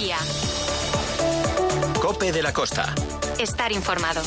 día. COPE de la Costa. Estar informado.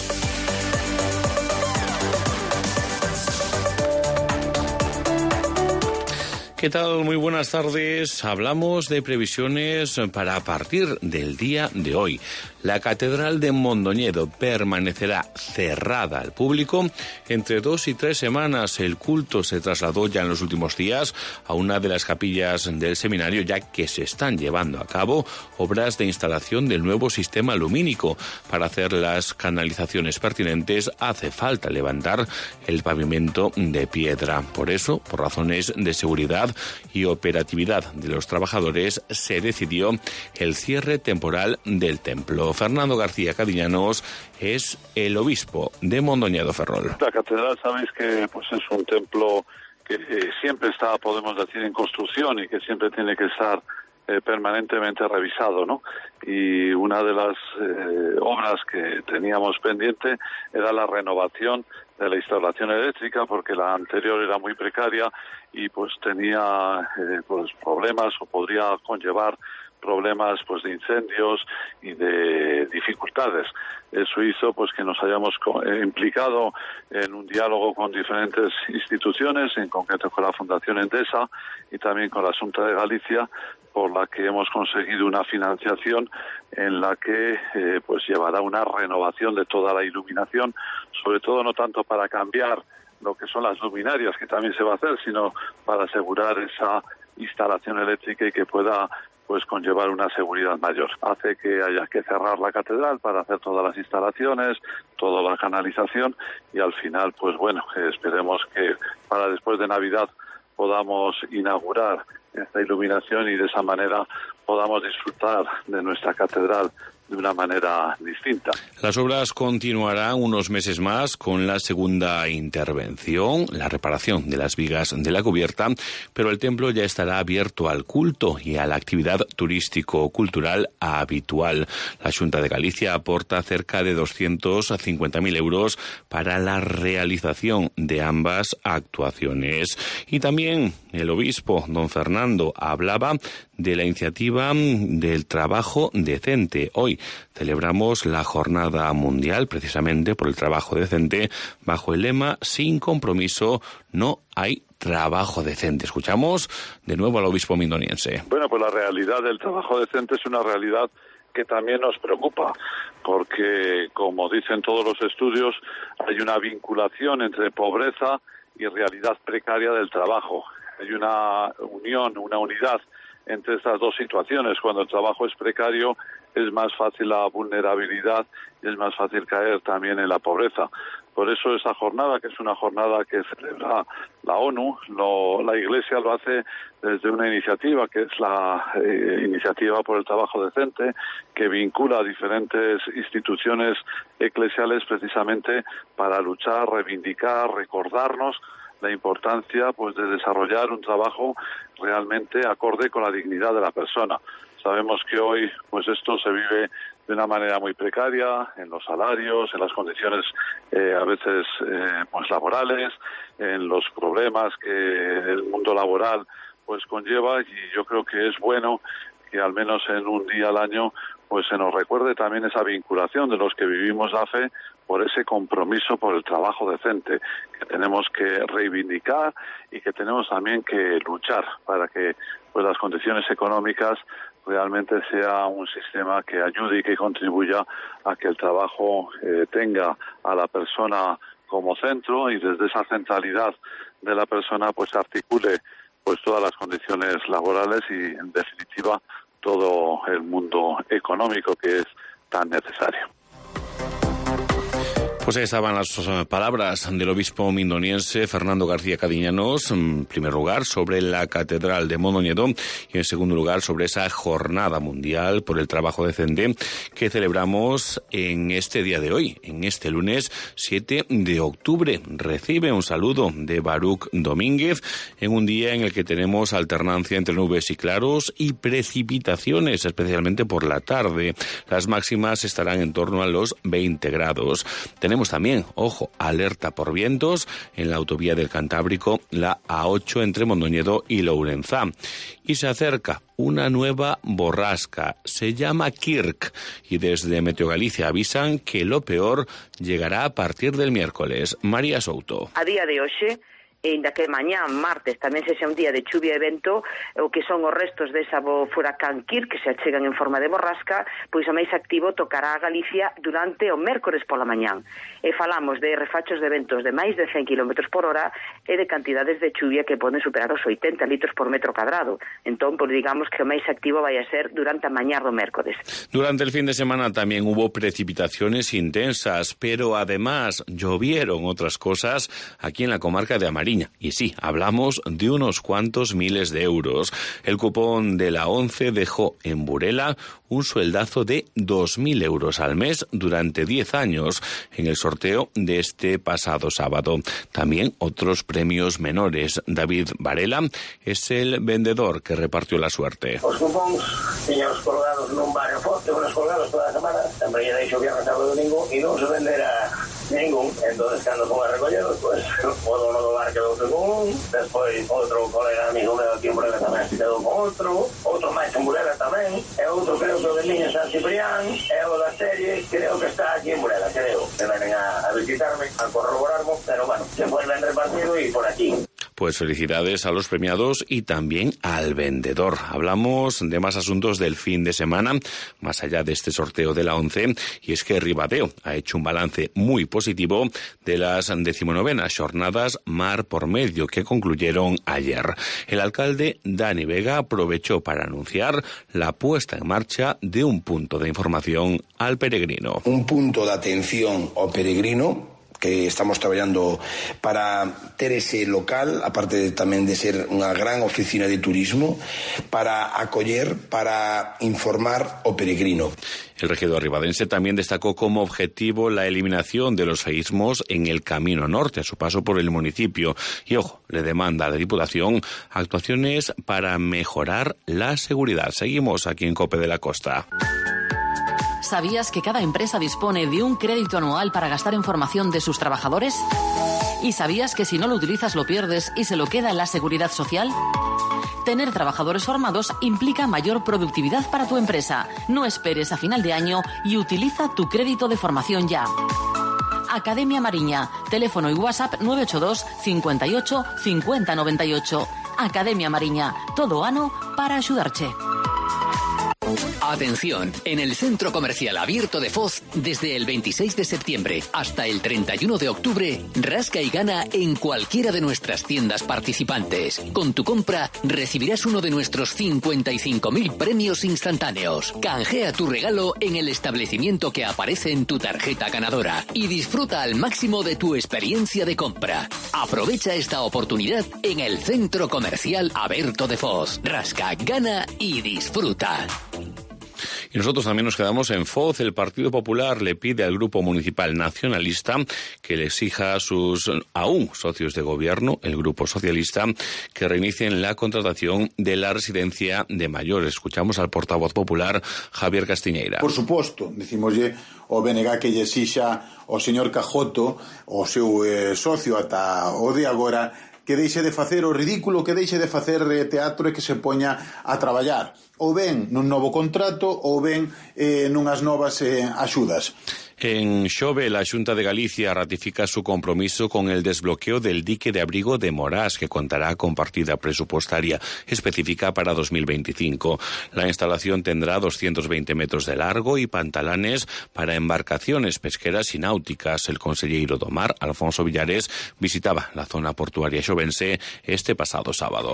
¿Qué tal? Muy buenas tardes. Hablamos de previsiones para a partir del día de hoy. La Catedral de Mondoñedo permanecerá cerrada al público entre 2 y 3 semanas. El culto se trasladó ya en los últimos días a una de las capillas del seminario, ya que se están llevando a cabo obras de instalación del nuevo sistema lumínico. Para hacer las canalizaciones pertinentes hace falta levantar el pavimento de piedra. Por eso, por razones de seguridad y operatividad de los trabajadores, se decidió el cierre temporal del templo. Fernando García Cadiñanos es el obispo de Mondoñedo Ferrol. La catedral, sabéis que es un templo que siempre está, podemos decir, en construcción y que siempre tiene que estar permanentemente revisado, ¿no? Y una de las obras que teníamos pendiente era la renovación de la instalación eléctrica, porque la anterior era muy precaria y tenía problemas, o podría conllevar problemas de incendios y de dificultades. Eso hizo que nos hayamos implicado en un diálogo con diferentes instituciones, en concreto con la Fundación Endesa y también con la Xunta de Galicia, por la que hemos conseguido una financiación en la que llevará una renovación de toda la iluminación, sobre todo no tanto para cambiar lo que son las luminarias, que también se va a hacer, sino para asegurar esa instalación eléctrica y que pueda conllevar una seguridad mayor. Hace que haya que cerrar la catedral para hacer todas las instalaciones, toda la canalización y al final, esperemos que para después de Navidad podamos inaugurar esta iluminación y de esa manera podamos disfrutar de nuestra catedral de una manera distinta. Las obras continuarán unos meses más con la segunda intervención, la reparación de las vigas de la cubierta, pero el templo ya estará abierto al culto y a la actividad turístico-cultural habitual. La Xunta de Galicia aporta cerca de 250.000 euros para la realización de ambas actuaciones. Y también el obispo, don Fernando, hablaba de la iniciativa del trabajo decente. Hoy celebramos la Jornada Mundial precisamente por el trabajo decente bajo el lema "Sin compromiso no hay trabajo decente". Escuchamos de nuevo al obispo mindoniense. La realidad del trabajo decente es una realidad que también nos preocupa, porque, como dicen todos los estudios, hay una vinculación entre pobreza y realidad precaria del trabajo. Hay una unión, una unidad entre estas dos situaciones. Cuando el trabajo es precario, es más fácil la vulnerabilidad y es más fácil caer también en la pobreza. Por eso esa jornada, que es una jornada que celebra la ONU, la Iglesia lo hace desde una iniciativa, que es la iniciativa por el trabajo decente, que vincula a diferentes instituciones eclesiales precisamente para luchar, reivindicar, recordarnos la importancia de desarrollar un trabajo realmente acorde con la dignidad de la persona. Sabemos que hoy esto se vive de una manera muy precaria, en los salarios, en las condiciones a veces laborales, en los problemas que el mundo laboral conlleva, y yo creo que es bueno que al menos en un día al año se nos recuerde también esa vinculación de los que vivimos la fe por ese compromiso por el trabajo decente, que tenemos que reivindicar y que tenemos también que luchar para que las condiciones económicas realmente sea un sistema que ayude y que contribuya a que el trabajo tenga a la persona como centro, y desde esa centralidad de la persona articule todas las condiciones laborales y, en definitiva, todo el mundo económico que es tan necesario. Pues ahí estaban las palabras del obispo mindoniense Fernando García Cadiñanos, en primer lugar sobre la Catedral de Mondoñedo y en segundo lugar sobre esa Jornada Mundial por el Trabajo Decente que celebramos en este día de hoy, en este lunes 7 de octubre. Recibe un saludo de Baruch Domínguez en un día en el que tenemos alternancia entre nubes y claros y precipitaciones, especialmente por la tarde. Las máximas estarán en torno a los 20 grados. tenemos también, ojo, alerta por vientos en la autovía del Cantábrico, la A8 entre Mondoñedo y Lourenzá. Y se acerca una nueva borrasca, se llama Kirk, y desde Meteo Galicia avisan que lo peor llegará a partir del miércoles. María Souto. A día de hoxe, ainda que mañá, martes, tamén sexa un día de chuvia e vento, o que son os restos desa furacán Kirk, que se achegan en forma de borrasca, pois o máis activo tocará a Galicia durante o mércores pola mañán. E falamos de refachos de ventos de máis de 100 km por hora e de cantidades de chuvia que poden superar os 80 litros por metro cadrado. Entón, pois digamos que o máis activo vai a ser durante a mañá do mércores. Durante el fin de semana también hubo precipitaciones intensas, pero además llovieron otras cosas aquí en la comarca de Amariña. Y sí, hablamos de unos cuantos miles de euros. El cupón de la ONCE dejó en Burela un sueldazo de 2.000 euros al mes durante 10 años en el sorteo de este pasado sábado. También otros premios menores. David Varela es el vendedor que repartió la suerte. Os cupóns tiñamos colgados nun barrio forte, unos colgados toda a semana, sempre lle deixo viernes, sábado e domingo, e non se vendera ningún. Entonces, cando fomos a recolleros, pues, o dono do bar quedou con un, despois outro colega amigo meu aquí en Burela tamén se quedou con outro máis en Burela tamén, e outro creo que o de Liña San Ciprián, e o da serie creo que está aquí en Burela, creo, que venen a visitarme, a corroborarme, pero bueno, se fue ben repartido y por aquí. Pues felicidades a los premiados y también al vendedor. Hablamos de más asuntos del fin de semana, más allá de este sorteo de la ONCE, y es que Ribadeo ha hecho un balance muy positivo de las 19ª jornadas Mar por Medio que concluyeron ayer. El alcalde Dani Vega aprovechó para anunciar la puesta en marcha de un punto de información al peregrino. Un punto de atención ao peregrino que estamos traballando para ter ese local, aparte tamén de ser unha gran oficina de turismo, para acoller, para informar o peregrino. El regidor ribadense también destacó como objetivo la eliminación de los feísmos en el Camino Norte a su paso por el municipio. Y ojo, le demanda a la Diputación actuaciones para mejorar la seguridad. Seguimos aquí en COPE de la Costa. ¿Sabías que cada empresa dispone de un crédito anual para gastar en formación de sus trabajadores? ¿Y sabías que si no lo utilizas lo pierdes y se lo queda en la Seguridad Social? Tener trabajadores formados implica mayor productividad para tu empresa. No esperes a final de año y utiliza tu crédito de formación ya. Academia Mariña, teléfono y WhatsApp 982 58 50 98. Academia Mariña, todo ano para axudarche. Atención, en el Centro Comercial Abierto de Foz, desde el 26 de septiembre hasta el 31 de octubre, rasca y gana en cualquiera de nuestras tiendas participantes. Con tu compra recibirás uno de nuestros 55.000 premios instantáneos. Canjea tu regalo en el establecimiento que aparece en tu tarjeta ganadora y disfruta al máximo de tu experiencia de compra. Aprovecha esta oportunidad en el Centro Comercial Abierto de Foz. Rasca, gana y disfruta. Y nosotros también nos quedamos en Foz. El Partido Popular le pide al Grupo Municipal Nacionalista que le exija a sus aún socios de gobierno, el Grupo Socialista, que reinicien la contratación de la residencia de mayores. Escuchamos al portavoz popular, Javier Castiñeira. Por suposto, dicimoslle o BNG que lle exixa o señor Cajoto, o seu socio ata o de agora, que deixe de facer o ridículo, que deixe de facer teatro e que se poña a traballar. Ou ben nun novo contrato, ou ben nunhas novas axudas. En Xove, la Xunta de Galicia ratifica su compromiso con el desbloqueo del dique de abrigo de Morás, que contará con partida presupuestaria específica para 2025. La instalación tendrá 220 metros de largo y pantalanes para embarcaciones pesqueras y náuticas. El consejero do Mar, Alfonso Villares, visitaba la zona portuaria xovense este pasado sábado.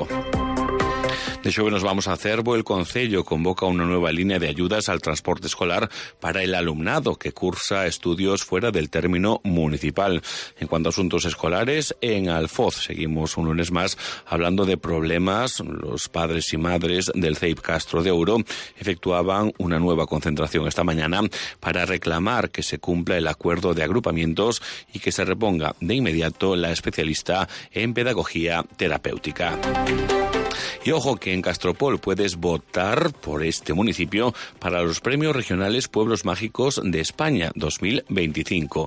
De Xove nos vamos a Cervo. El Concello convoca una nueva línea de ayudas al transporte escolar para el alumnado que cursa estudios fuera del término municipal. En cuanto a asuntos escolares, en Alfoz seguimos un lunes más hablando de problemas. Los padres y madres del CEIP Castro de Ouro efectuaban una nueva concentración esta mañana para reclamar que se cumpla el acuerdo de agrupamientos y que se reponga de inmediato la especialista en pedagogía terapéutica. Y ojo que en Castropol puedes votar por este municipio para los premios regionales Pueblos Mágicos de España 2025.